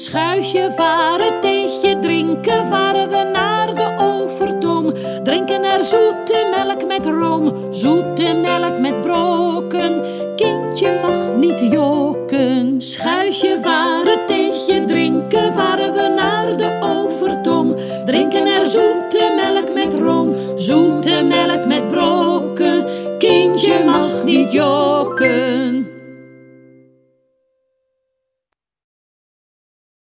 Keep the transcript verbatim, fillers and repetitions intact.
Schuitje varen, theetje drinken, varen we naar de Overtoom. Drinken er zoete melk met room, zoete melk met brokken. Kindje mag niet jokken. Schuitje varen, theetje drinken, varen we naar de Overtoom. Drinken er zoete melk met room, zoete melk met brokken. Kindje mag niet jokken.